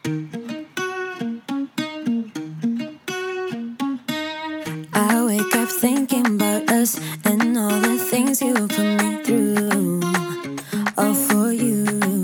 I wake up thinking about us and all the things you put me through, all for you.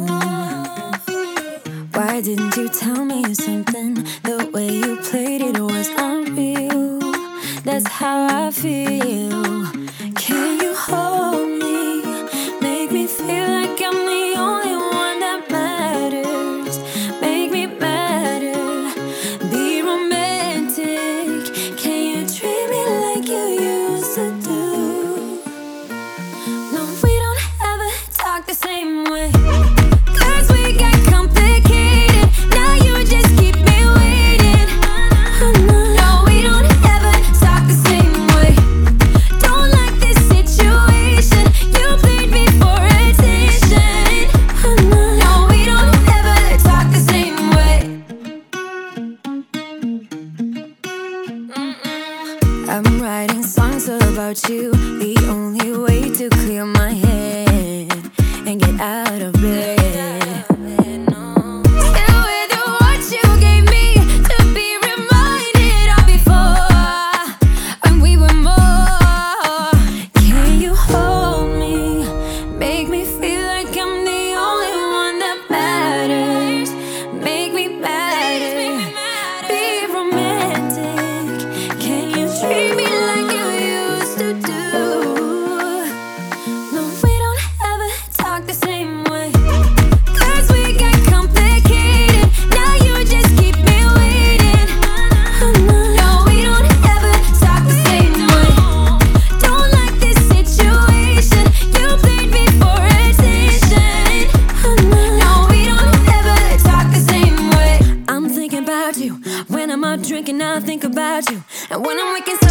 Why didn't you tell me something? The way you played it was unreal. That's how I feel. Can you hold me? Make me feel like I'm the only one that matters. Make me matter. Be romantic. Can you treat me like you used to do? No, we don't ever talk the same way. 'Cause we got complicated. Now you just keep me waiting. No, we don't ever talk the same way. Don't like this situation. You played me for attention. No, we don't ever talk the same way. I'm writing songs about you, the only way to clear my head and get out of bed. Still with what you gave me to be reminded of before, when we were more. Can you hold me? Make me feel like I'm the only one that matters. Make me matter. Be romantic. Can you treat me like you used to do? No, we don't ever talk the same way. 'Cause we got complicated. Now you just keep me waiting. No, we don't ever talk the same way. Don't like this situation. You played me for attention. No, we don't ever talk the same way. I'm thinking about you. When I'm out drinking, I think about you. And when I'm waking